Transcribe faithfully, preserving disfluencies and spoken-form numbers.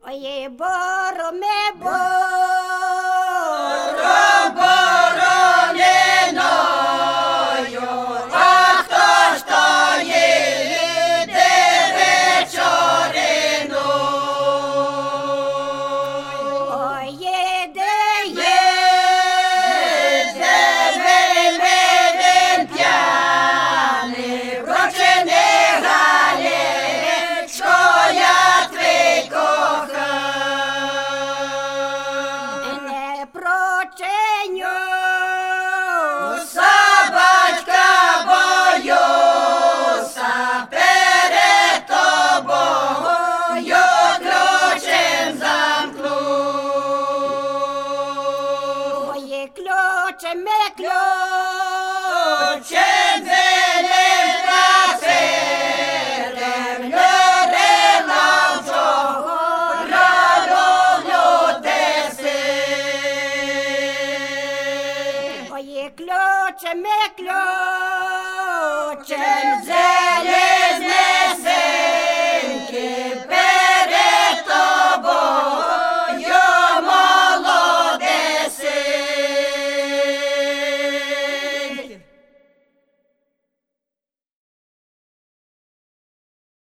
Ой, бороме, боро, борониною, а хто ж то їде вечорину? ой, їде, Їде вельми він п'яний, прочини Галечко, я твій коханий. не проченю. Собачка боюся перед тобою ключем замкну. Ой, ключами, Ключем зелем пасирем людина всього радовлю теси. ой, ключами, ключем Ключем зелем знесе